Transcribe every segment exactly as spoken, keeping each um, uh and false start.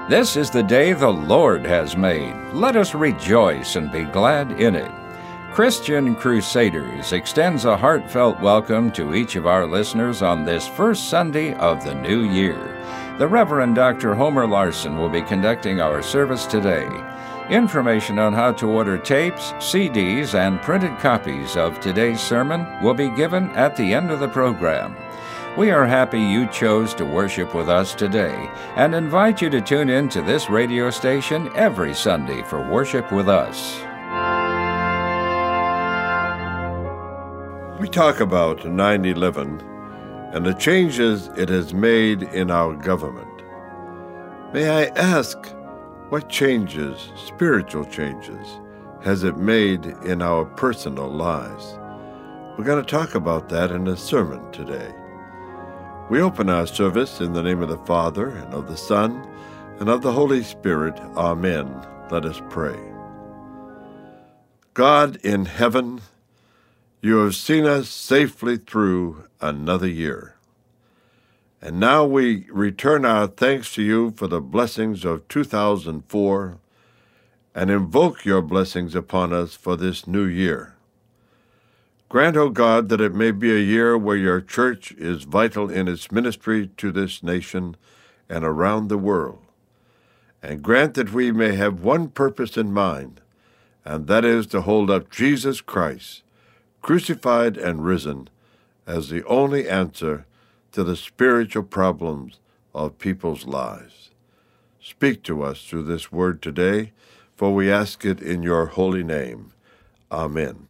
This is the day the Lord has made. Let us rejoice and be glad in it. Christian Crusaders extends a heartfelt welcome to each of our listeners on this first Sunday of the new year. The Reverend Doctor Homer Larson will be conducting our service today. Information on how to order tapes, C Ds, and printed copies of today's sermon will be given at the end of the program. We are happy you chose to worship with us today and invite you to tune in to this radio station every Sunday for worship with us. We talk about nine eleven and the changes it has made in our government. May I ask, what changes, spiritual changes, has it made in our personal lives? We're going to talk about that in a sermon today. We open our service in the name of the Father, and of the Son, and of the Holy Spirit. Amen. Let us pray. God in heaven, you have seen us safely through another year. And now we return our thanks to you for the blessings of two thousand four and invoke your blessings upon us for this new year. Grant, O God, that it may be a year where your church is vital in its ministry to this nation and around the world. And grant that we may have one purpose in mind, and that is to hold up Jesus Christ, crucified and risen, as the only answer to the spiritual problems of people's lives. Speak to us through this word today, for we ask it in your holy name. Amen.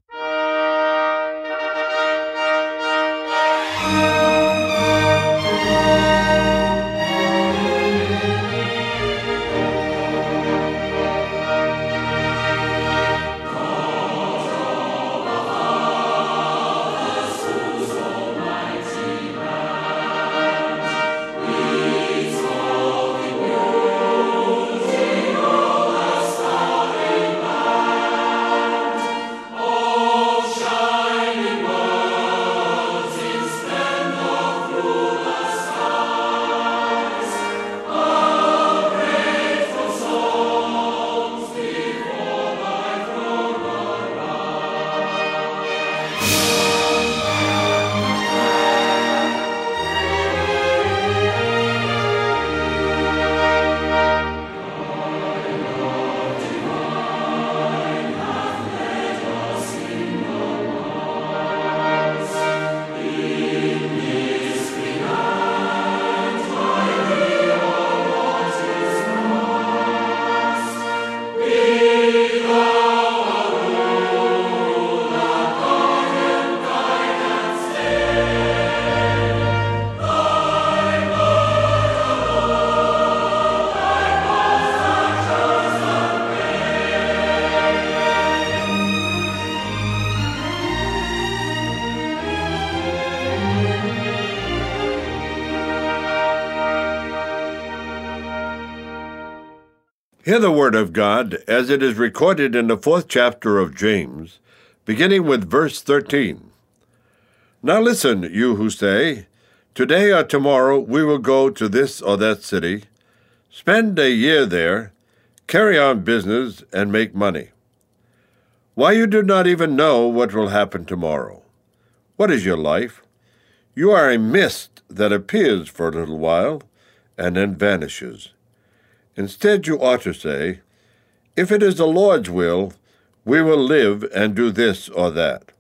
Hear the word of God as it is recorded in the fourth chapter of James, beginning with verse thirteen. Now listen, you who say, today or tomorrow we will go to this or that city, spend a year there, carry on business, and make money. Why, you do not even know what will happen tomorrow. What is your life? You are a mist that appears for a little while and then vanishes. Instead, you ought to say, if it is the Lord's will, we will live and do this or that.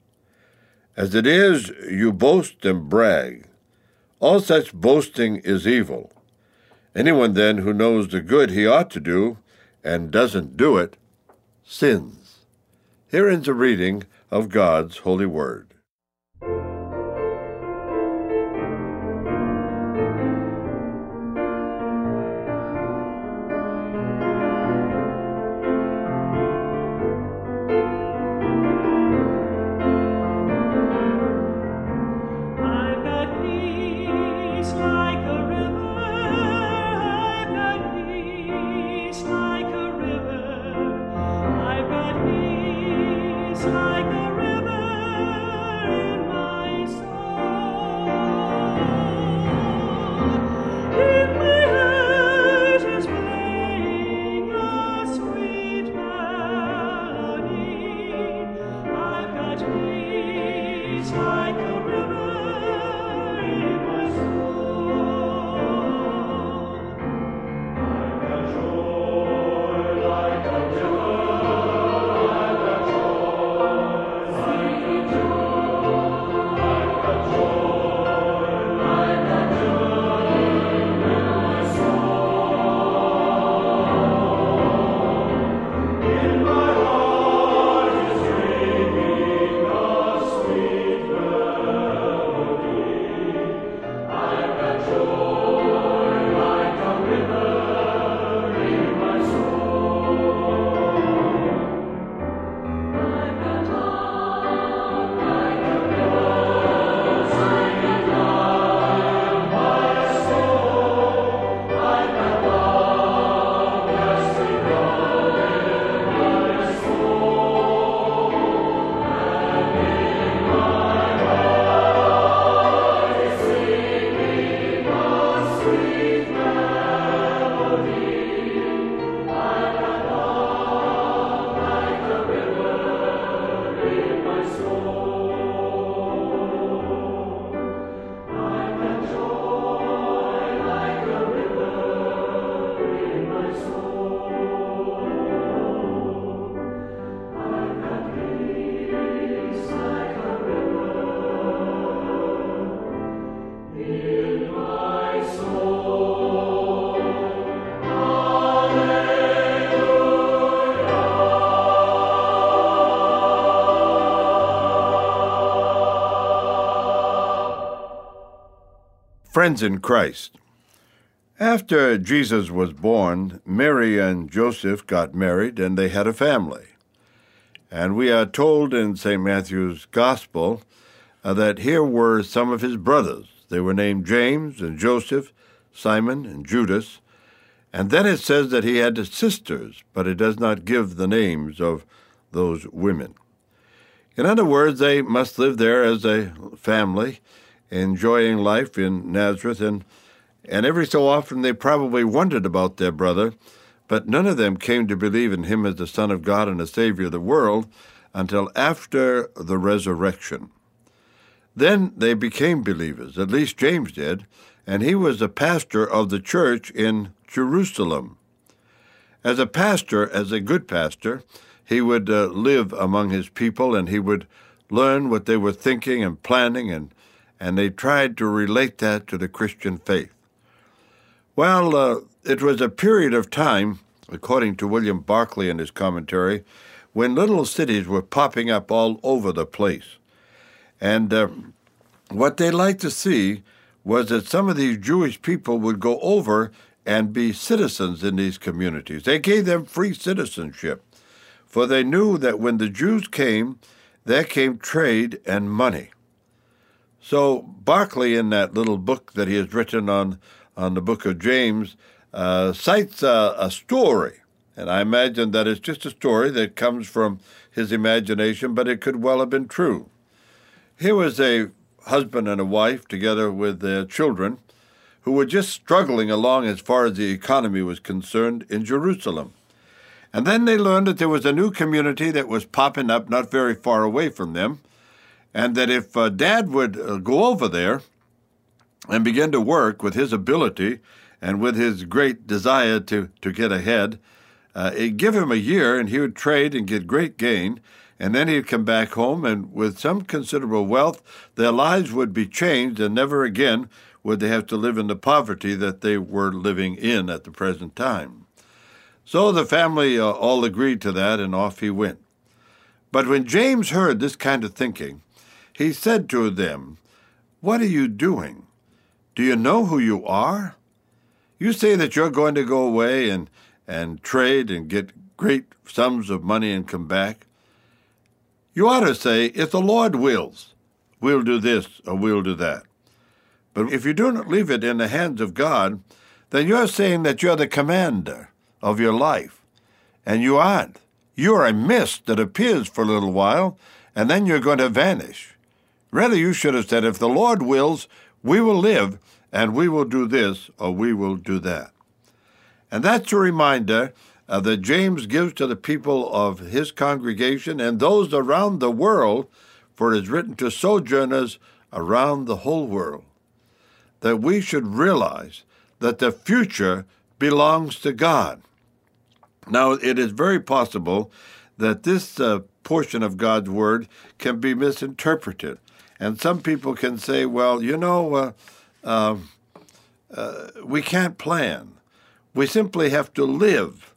As it is, you boast and brag. All such boasting is evil. Anyone then who knows the good he ought to do and doesn't do it, sins. Here ends a reading of God's holy word. In my heart is Friends in Christ. After Jesus was born, Mary and Joseph got married and they had a family. And we are told in Saint Matthew's Gospel uh, that here were some of his brothers. They were named James and Joseph, Simon and Judas. And then it says that he had sisters, but it does not give the names of those women. In other words, they must live there as a family, enjoying life in Nazareth, and, and every so often they probably wondered about their brother, but none of them came to believe in him as the Son of God and the Savior of the world until after the resurrection. Then they became believers, at least James did, and he was a pastor of the church in Jerusalem. As a pastor, as a good pastor, he would uh, live among his people, and he would learn what they were thinking and planning, and, and they tried to relate that to the Christian faith. Well, uh, it was a period of time, according to William Barclay in his commentary, when little cities were popping up all over the place. And uh, what they liked to see was that some of these Jewish people would go over and be citizens in these communities. They gave them free citizenship, for they knew that when the Jews came, there came trade and money. So Barclay, in that little book that he has written on, on the book of James, uh, cites a, a story. And I imagine that it's just a story that comes from his imagination, but it could well have been true. Here was a husband and a wife together with their children who were just struggling along as far as the economy was concerned in Jerusalem. And then they learned that there was a new community that was popping up not very far away from them, and that if uh, Dad would uh, go over there and begin to work with his ability and with his great desire to, to get ahead, uh, it'd give him a year and he would trade and get great gain, and then he'd come back home, and with some considerable wealth, their lives would be changed, and never again would they have to live in the poverty that they were living in at the present time. So the family uh, all agreed to that, and off he went. But when James heard this kind of thinking, he said to them, "What are you doing? Do you know who you are? You say that you're going to go away and, and trade and get great sums of money and come back. You ought to say, if the Lord wills, we'll do this or we'll do that. But if you do not leave it in the hands of God, then you're saying that you're the commander of your life, and you aren't. You're a mist that appears for a little while, and then you're going to vanish. Rather, you should have said, if the Lord wills, we will live, and we will do this or we will do that." And that's a reminder uh, that James gives to the people of his congregation and those around the world, for it is written to sojourners around the whole world, that we should realize that the future belongs to God. Now, it is very possible that this uh, portion of God's Word can be misinterpreted. And some people can say, well, you know, uh, uh, uh, we can't plan. We simply have to live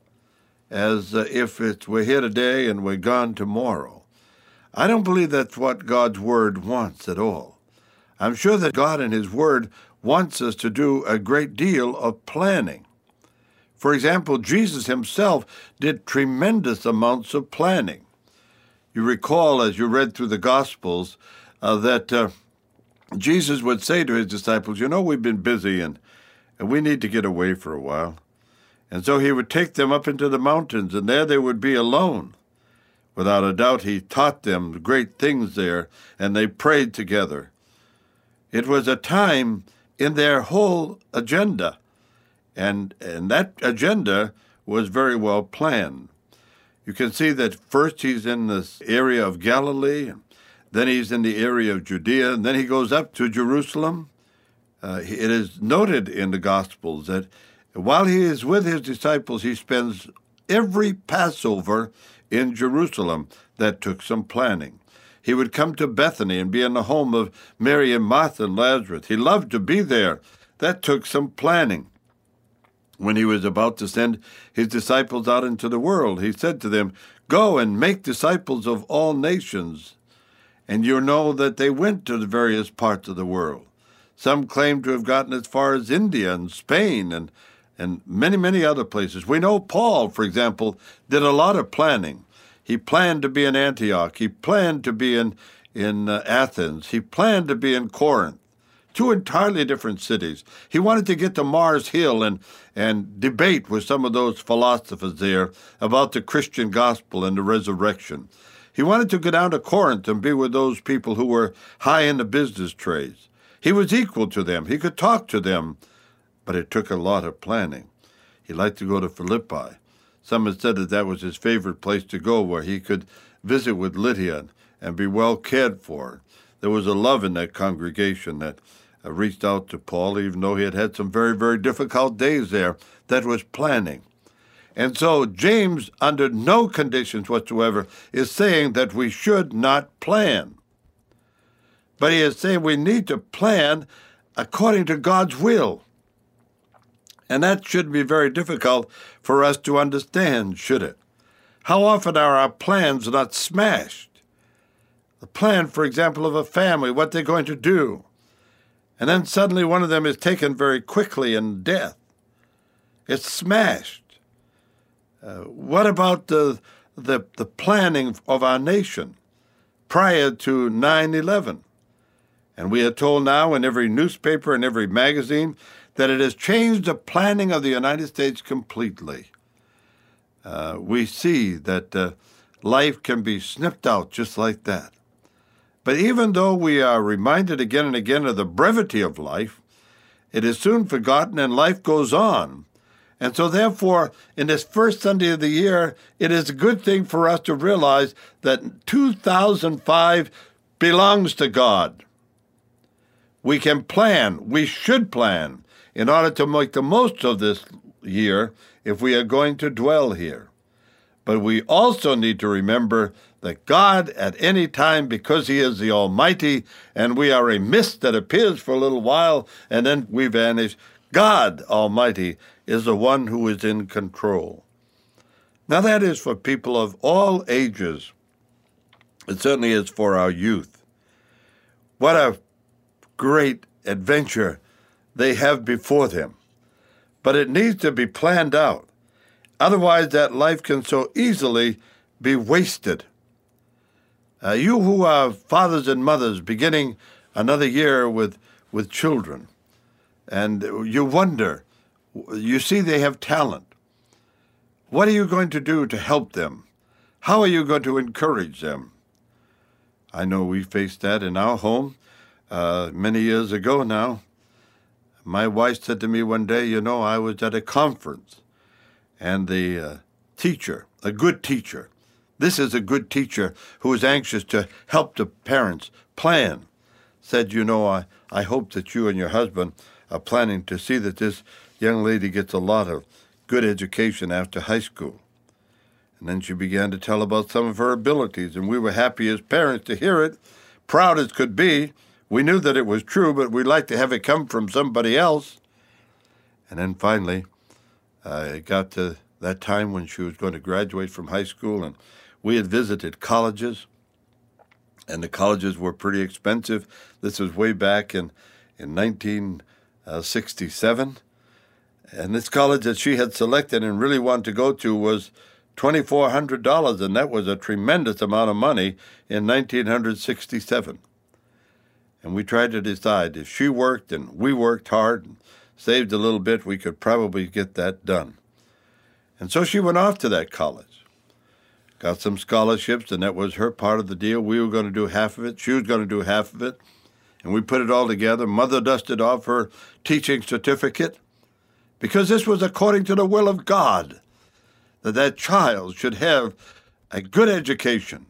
as uh, if it's, we're here today and we're gone tomorrow. I don't believe that's what God's Word wants at all. I'm sure that God in His Word wants us to do a great deal of planning. For example, Jesus himself did tremendous amounts of planning. You recall, as you read through the Gospels, uh, that uh, Jesus would say to his disciples, you know, we've been busy and, and we need to get away for a while. And so he would take them up into the mountains, and there they would be alone. Without a doubt, he taught them great things there, and they prayed together. It was a time in their whole agenda, and, and that agenda was very well planned. You can see that first he's in this area of Galilee, then he's in the area of Judea, and then he goes up to Jerusalem. Uh, it is noted in the Gospels that while he is with his disciples, he spends every Passover in Jerusalem. That took some planning. He would come to Bethany and be in the home of Mary and Martha and Lazarus. He loved to be there. That took some planning. When he was about to send his disciples out into the world, he said to them, "Go and make disciples of all nations." And you know that they went to the various parts of the world. Some claim to have gotten as far as India and Spain and, and many, many other places. We know Paul, for example, did a lot of planning. He planned to be in Antioch. He planned to be in, in uh, Athens. He planned to be in Corinth. Two entirely different cities. He wanted to get to Mars Hill and, and debate with some of those philosophers there about the Christian gospel and the resurrection. He wanted to go down to Corinth and be with those people who were high in the business trades. He was equal to them. He could talk to them, but it took a lot of planning. He liked to go to Philippi. Some have said that that was his favorite place to go, where he could visit with Lydia and be well cared for. There was a love in that congregation that uh, reached out to Paul, even though he had had some very, very difficult days there. That was planning. And so James, under no conditions whatsoever, is saying that we should not plan. But he is saying we need to plan according to God's will. And that should be very difficult for us to understand, should it? How often are our plans not smashed? The plan, for example, of a family, what they're going to do. And then suddenly one of them is taken very quickly in death. It's smashed. Uh, what about the, the, the planning of our nation prior to nine eleven? And we are told now in every newspaper and every magazine that it has changed the planning of the United States completely. Uh, we see that uh, life can be snipped out just like that. But even though we are reminded again and again of the brevity of life, it is soon forgotten and life goes on. And so therefore, in this first Sunday of the year, it is a good thing for us to realize that two thousand five belongs to God. We can plan, we should plan, in order to make the most of this year if we are going to dwell here. But we also need to remember that God at any time, because he is the Almighty, and we are a mist that appears for a little while and then we vanish, God Almighty is the one who is in control. Now that is for people of all ages. It certainly is for our youth. What a great adventure they have before them. But it needs to be planned out. Otherwise, that life can so easily be wasted. Uh, you who are fathers and mothers beginning another year with, with children, and you wonder, you see they have talent. What are you going to do to help them? How are you going to encourage them? I know we faced that in our home uh, many years ago now. My wife said to me one day, you know, I was at a conference, and the uh, teacher, a good teacher, this is a good teacher who is anxious to help the parents plan, said, you know, I, I hope that you and your husband are planning to see that this young lady gets a lot of good education after high school. And then she began to tell about some of her abilities, and we were happy as parents to hear it, proud as could be. We knew that it was true, but we'd like to have it come from somebody else. And then finally, uh, it got to that time when she was going to graduate from high school, and we had visited colleges, and the colleges were pretty expensive. This was way back in, in nineteen sixty-seven. And this college that she had selected and really wanted to go to was two thousand four hundred dollars, and that was a tremendous amount of money in nineteen sixty-seven. And we tried to decide if she worked and we worked hard and saved a little bit, we could probably get that done. And so she went off to that college, got some scholarships, and that was her part of the deal. We were going to do half of it. She was going to do half of it. And we put it all together. Mother dusted off her teaching certificate because this was according to the will of God, that that child should have a good education.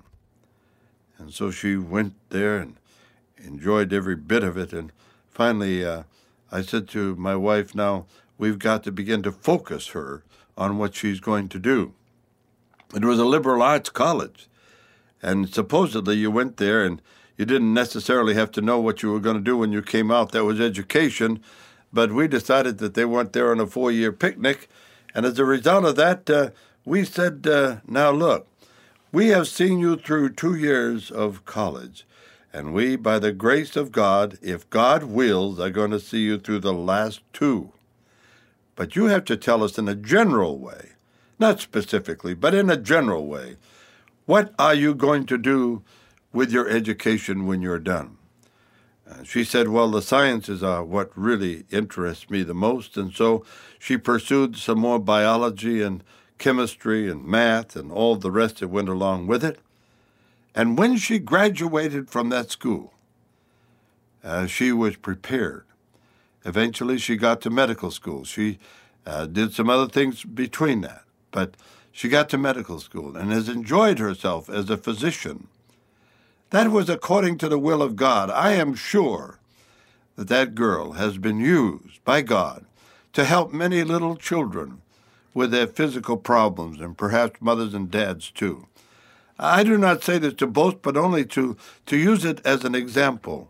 And so she went there and enjoyed every bit of it. And finally, uh, I said to my wife, now we've got to begin to focus her on what she's going to do. It was a liberal arts college. And supposedly you went there and you didn't necessarily have to know what you were going to do when you came out. That was education. But we decided that they went there on a four-year picnic. And as a result of that, uh, we said, uh, now look, we have seen you through two years of college. And we, by the grace of God, if God wills, are going to see you through the last two. But you have to tell us in a general way, not specifically, but in a general way, what are you going to do with your education when you're done? Uh, she said, well, the sciences are what really interests me the most. And so she pursued some more biology and chemistry and math and all the rest that went along with it. And when she graduated from that school, uh, she was prepared. Eventually, she got to medical school. She uh, did some other things between that, but she got to medical school and has enjoyed herself as a physician. That was according to the will of God. I am sure that that girl has been used by God to help many little children with their physical problems, and perhaps mothers and dads too. I do not say this to boast, but only to, to use it as an example.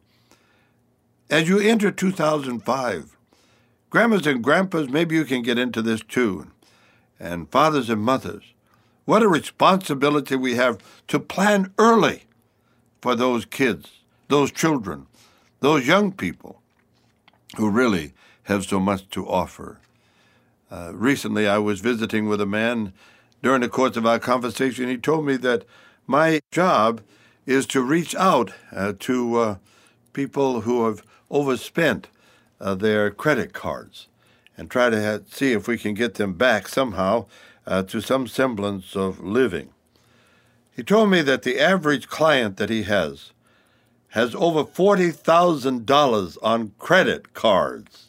As you enter two thousand five, grandmas and grandpas, maybe you can get into this too, and fathers and mothers, what a responsibility we have to plan early for those kids, those children, those young people who really have so much to offer. Uh, recently, I was visiting with a man. During the course of our conversation, he told me that my job is to reach out uh, to uh, people who have overspent uh, their credit cards and try to have, see if we can get them back somehow uh, to some semblance of living. He told me that the average client that he has has over forty thousand dollars on credit cards.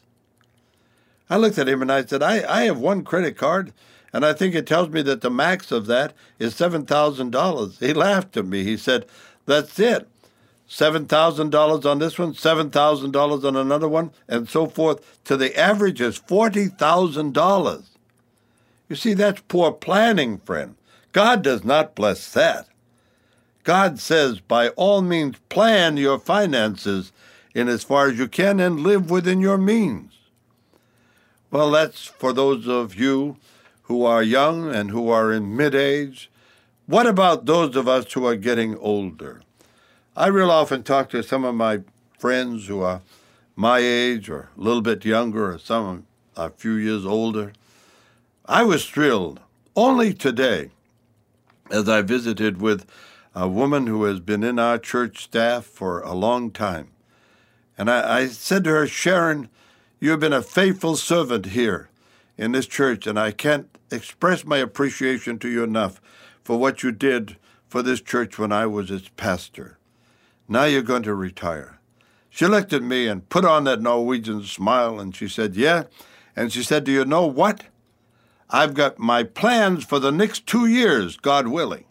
I looked at him and I said, I, I have one credit card, and I think it tells me that the max of that is seven thousand dollars. He laughed at me. He said, that's it. seven thousand dollars on this one, seven thousand dollars on another one, and so forth. To the average is forty thousand dollars. You see, that's poor planning, friend. God does not bless that. God says, by all means, plan your finances in as far as you can and live within your means. Well, that's for those of you who are young and who are in mid-age. What about those of us who are getting older? I real often talk to some of my friends who are my age or a little bit younger or some a few years older. I was thrilled only today as I visited with a woman who has been in our church staff for a long time. And I, I said to her, Sharon, you have been a faithful servant here in this church, and I can't express my appreciation to you enough for what you did for this church when I was its pastor. Now you're going to retire. She looked at me and put on that Norwegian smile, and she said, yeah. And she said, do you know what? I've got my plans for the next two years, God willing.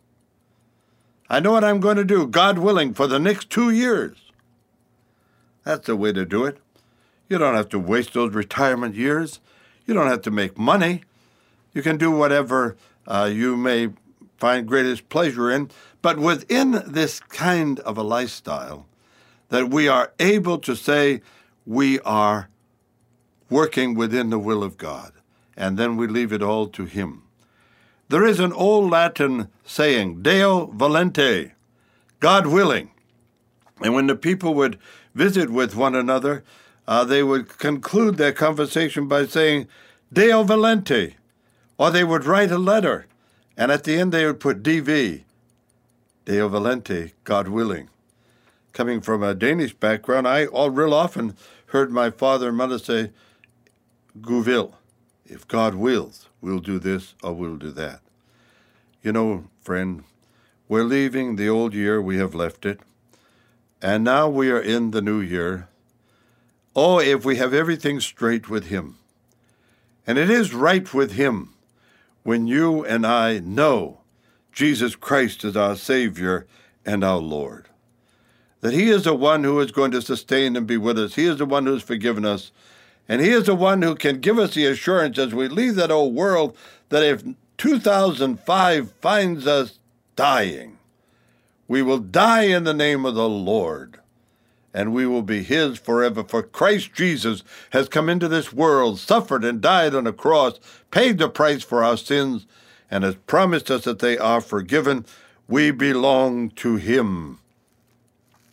I know what I'm going to do, God willing, for the next two years. That's the way to do it. You don't have to waste those retirement years. You don't have to make money. You can do whatever uh, you may find greatest pleasure in, but within this kind of a lifestyle, that we are able to say we are working within the will of God, and then we leave it all to Him. There is an old Latin saying, Deo volente, God willing. And when the people would visit with one another, uh, they would conclude their conversation by saying, Deo volente, or they would write a letter, and at the end they would put D V, Deo volente, God willing. Coming from a Danish background, I all real often heard my father and mother say, Gud vil, if God wills, we'll do this or we'll do that. You know, friend, we're leaving the old year, we have left it, and now we are in the new year. Oh, if we have everything straight with Him. And it is right with Him when you and I know Jesus Christ is our Savior and our Lord. That He is the one who is going to sustain and be with us. He is the one who has forgiven us. And He is the one who can give us the assurance as we leave that old world that if two thousand five finds us dying, we will die in the name of the Lord, and we will be His forever. For Christ Jesus has come into this world, suffered and died on a cross, paid the price for our sins, and has promised us that they are forgiven. We belong to Him.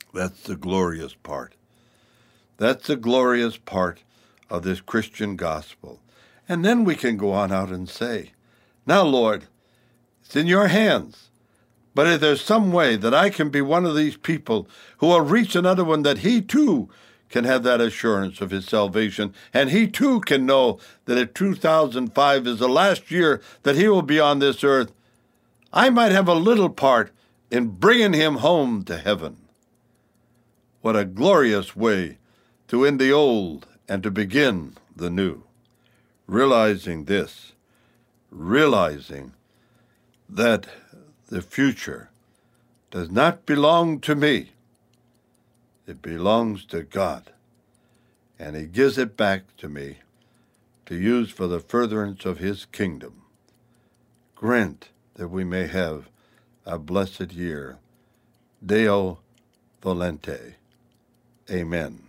That's the glorious part. That's the glorious part of this Christian gospel. And then we can go on out and say, now, Lord, it's in your hands. But if there's some way that I can be one of these people who will reach another one, that he too can have that assurance of his salvation, and he too can know that if two thousand five is the last year that he will be on this earth, I might have a little part in bringing him home to heaven. What a glorious way to end the old and to begin the new. Realizing this, realizing that the future does not belong to me. It belongs to God, and he gives it back to me to use for the furtherance of his kingdom. Grant that we may have a blessed year. Deo volente. Amen.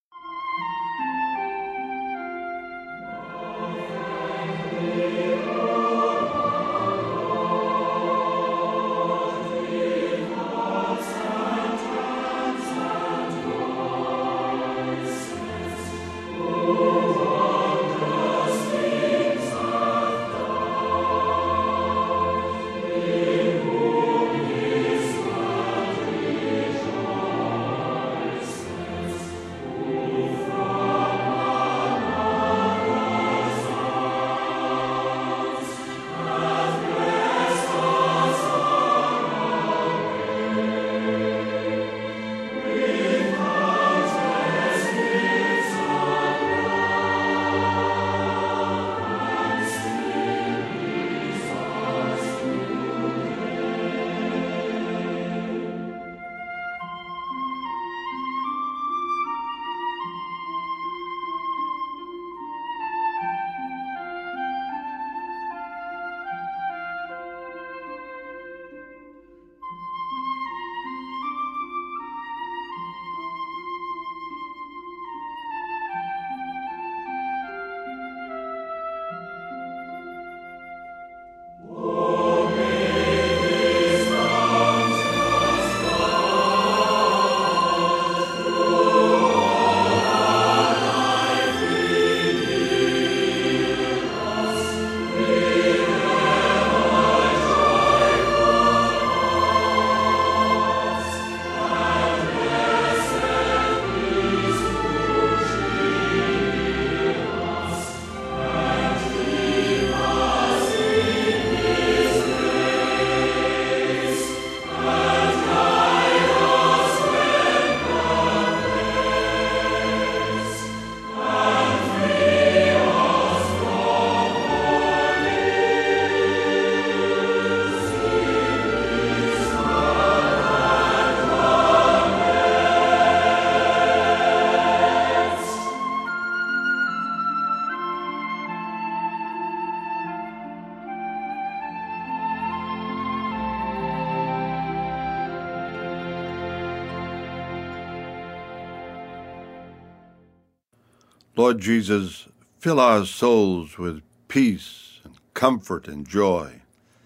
Lord Jesus, fill our souls with peace and comfort and joy.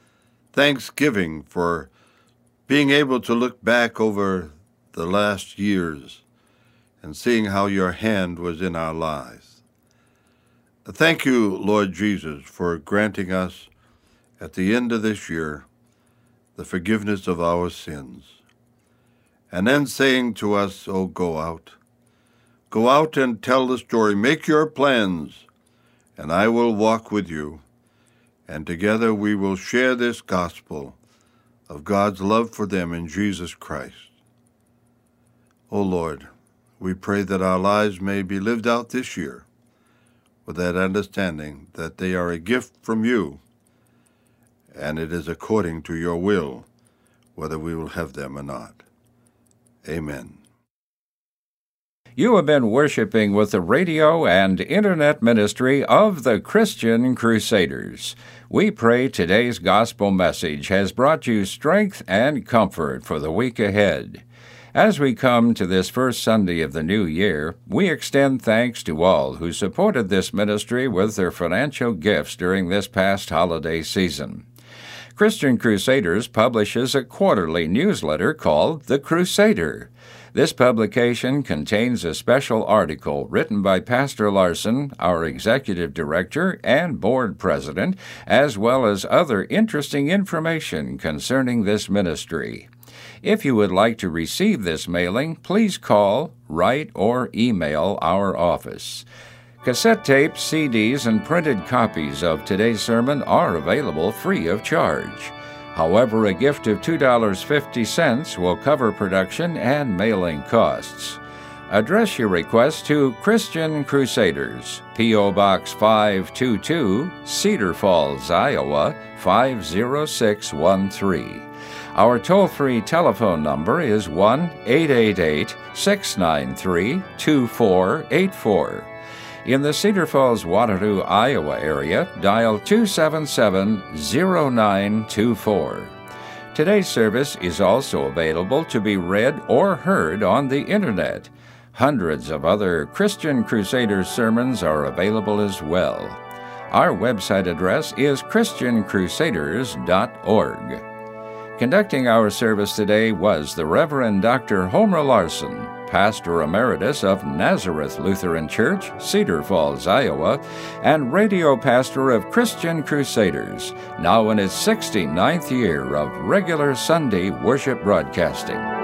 Thanksgiving for being able to look back over the last years and seeing how your hand was in our lives. Thank you, Lord Jesus, for granting us at the end of this year the forgiveness of our sins. And then saying to us, oh, go out. Go out and tell the story. Make your plans, and I will walk with you. And together we will share this gospel of God's love for them in Jesus Christ. O Lord, we pray that our lives may be lived out this year with that understanding that they are a gift from you, and it is according to your will whether we will have them or not. Amen. You have been worshiping with the radio and internet ministry of the Christian Crusaders. We pray today's gospel message has brought you strength and comfort for the week ahead. As we come to this first Sunday of the new year, we extend thanks to all who supported this ministry with their financial gifts during this past holiday season. Christian Crusaders publishes a quarterly newsletter called The Crusader. This publication contains a special article written by Pastor Larson, our Executive Director and Board President, as well as other interesting information concerning this ministry. If you would like to receive this mailing, please call, write, or email our office. Cassette tapes, C Ds, and printed copies of today's sermon are available free of charge. However, a gift of two dollars and fifty cents will cover production and mailing costs. Address your request to Christian Crusaders, P O. Box five two two, Cedar Falls, Iowa, five zero six one three. Our toll-free telephone number is one eight eight eight, six nine three, two four eight four. In the Cedar Falls, Waterloo, Iowa area, dial two seven seven, zero nine two four. Today's service is also available to be read or heard on the Internet. Hundreds of other Christian Crusaders sermons are available as well. Our website address is christian crusaders dot org. Conducting our service today was the Reverend Doctor Homer Larson, Pastor Emeritus of Nazareth Lutheran Church, Cedar Falls, Iowa, and Radio Pastor of Christian Crusaders, now in its sixty-ninth year of regular Sunday worship broadcasting.